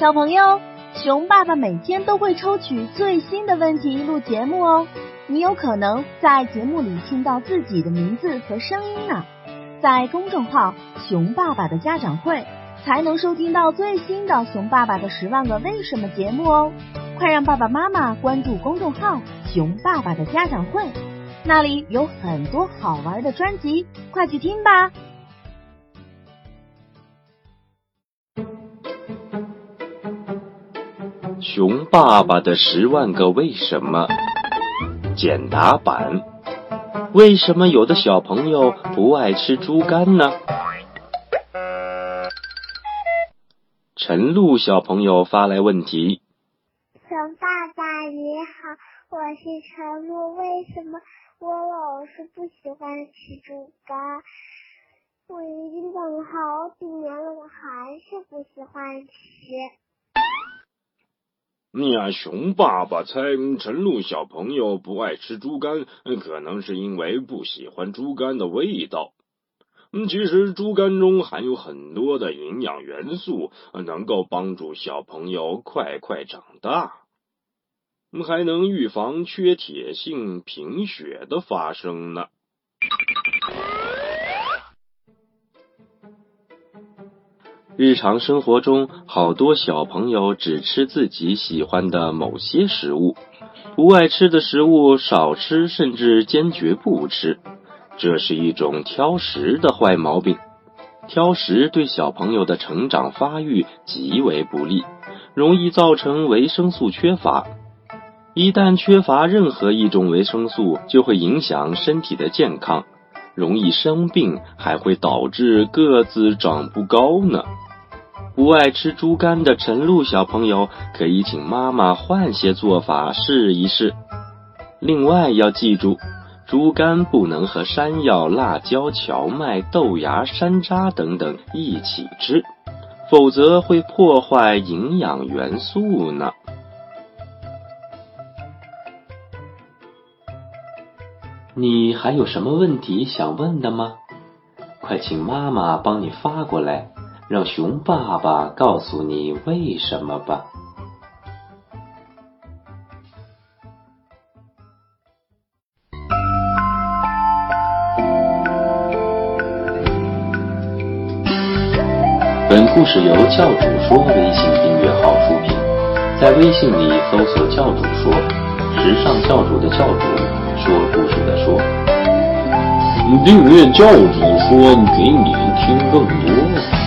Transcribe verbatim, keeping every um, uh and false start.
小朋友，熊爸爸每天都会抽取最新的问题录节目哦，你有可能在节目里听到自己的名字和声音呢。在公众号熊爸爸的家长会才能收听到最新的熊爸爸的十万个为什么节目哦。快让爸爸妈妈关注公众号熊爸爸的家长会，那里有很多好玩的专辑，快去听吧。 熊爸爸的十万个为什么简答版。为什么有的小朋友不爱吃猪肝呢？陈露小朋友发来问题。 熊爸爸你好，我是陈露，为什么我老是不喜欢吃猪肝？我已经等了好几年了，我还是不喜欢吃。 呀，熊爸爸猜陈露小朋友不爱吃猪肝，可能是因为不喜欢猪肝的味道。其实猪肝中含有很多的营养元素，能够帮助小朋友快快长大，还能预防缺铁性贫血的发生呢。 日常生活中，好多小朋友只吃自己喜欢的某些食物，不爱吃的食物少吃，甚至坚决不吃。这是一种挑食的坏毛病。挑食对小朋友的成长发育极为不利，容易造成维生素缺乏。一旦缺乏任何一种维生素，就会影响身体的健康，容易生病，还会导致个子长不高呢。不爱吃猪肝的陈露小朋友可以请妈妈换些做法试一试。另外要记住，猪肝不能和山药、辣椒、荞麦、豆芽、山楂等等一起吃，否则会破坏营养元素呢。你还有什么问题想问的吗？快请妈妈帮你发过来，让熊爸爸告诉你为什么吧。本故事由教主说微信订阅号出品，在微信里搜索教主说，时尚教主的教主，说故事的说。 订阅教主说，给你听更多。